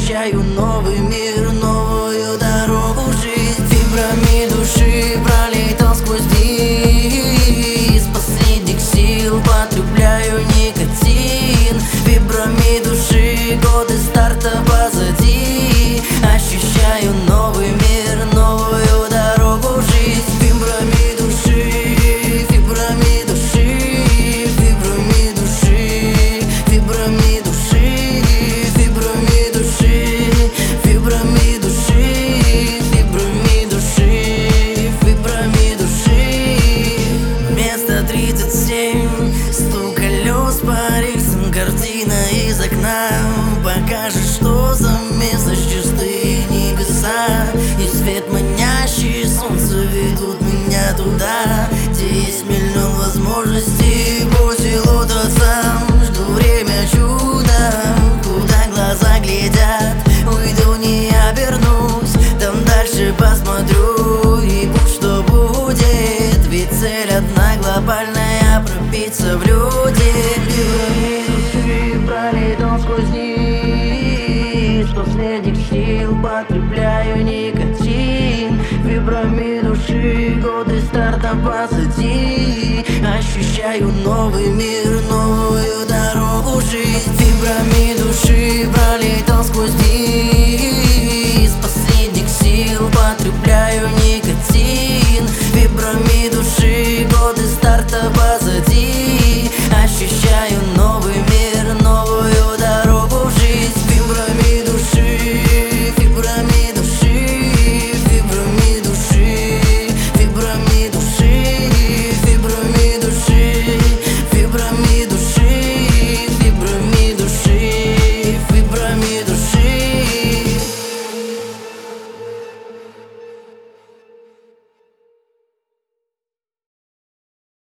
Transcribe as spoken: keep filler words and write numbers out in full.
ощущаю новый мир, новую дорогу в жизнь. Фибрами души пролетал сквозь дни, из последних сил потребляю никотин. Фибрами души годы старта позади, ощущаю новый мир, новую дорогу в жизнь. Фибрами души, фибрами души, фибрами души, фибрами души, фибрами души, фибрами души, фибрами души, фибрами души. Место тридцать семь, стук колес по рельсам, картина из окна покажет, что за место чистые небеса. И свет манящий солнце ведут меня туда, где есть миллион возможностей по силу трасам. Жду время чуда, куда глаза глядят, уйду, не обернусь, там дальше посмотрю, и будь что будет, ведь цель одна глобальная — пробиться в люди. Фибрами души пролетал сквозь дни, из последних сил потребляю никотин. Фибрами души годы старта позади, ощущаю новый мир, новую дорогу в жизнь. Фибрами души пролетал сквозь дни,